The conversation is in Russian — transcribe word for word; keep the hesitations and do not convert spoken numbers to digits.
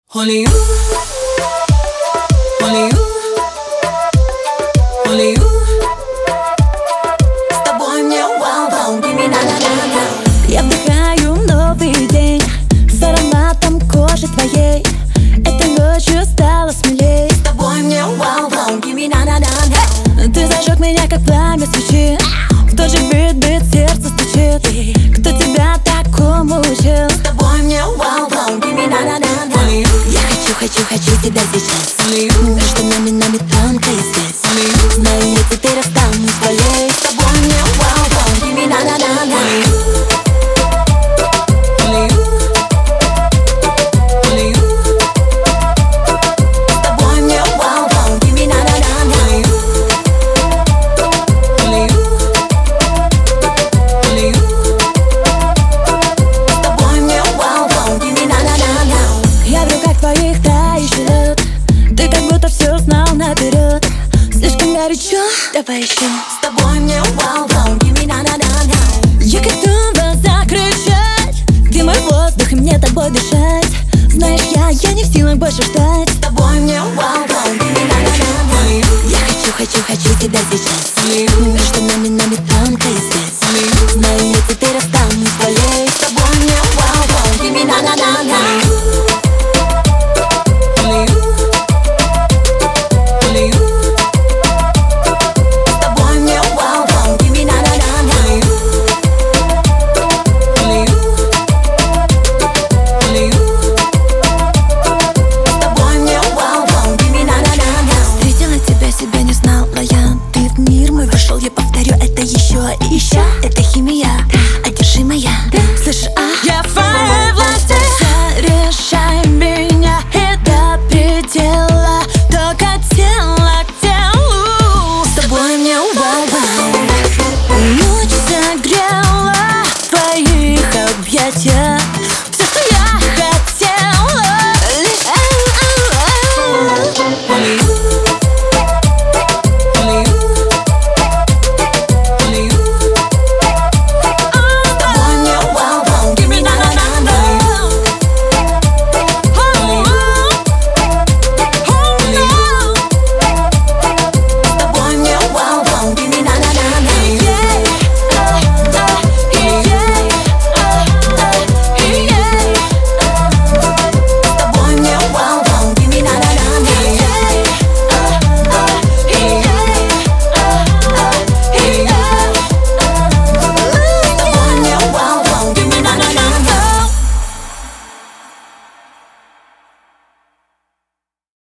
Only you, only you, only you. С тобой мне wow-wow, give me na-na-na-na. Я вдыхаю новый день с ароматом кожи твоей. Этой ночью стало смелей. С тобой мне wow-wow, give me na-na-na-na. Ты зажег меня, как пламя свечи. В тот же бит-бит сердце стучит. Кто тебя такому учил? С тобой мне wow-wow, give me na-na-na-на. Я хочу, хочу, хочу тебя сейчас. Между нами, нами тонкая связь. Знаю, я теперь останусь твоей. С тобой мне wow-wow, give me na-na-na-на. Горячо, давай еще. С тобой мне wow-wow, give me na-na-na-na. Я готова закричать. Ты мой воздух, и мне тобой дышать. Знаешь, я, я не в силах больше ждать. С тобой мне wow-wow, give me na-na-na-на. Я хочу, хочу, хочу тебя сейчас.